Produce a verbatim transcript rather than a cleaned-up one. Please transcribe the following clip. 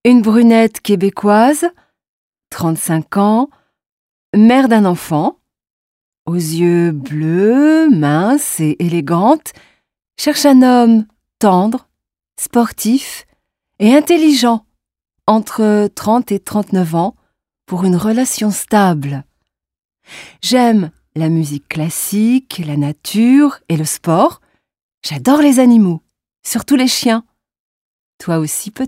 Une brunette québécoise, trente-cinq ans, mère d'un enfant, aux yeux bleus, mince et élégante, cherche un homme tendre, sportif et intelligent, entre trente et trente-neuf ans, pour une relation stable. J'aime la musique classique, la nature et le sport. J'adore les animaux, surtout les chiens. Toi aussi peut-être ?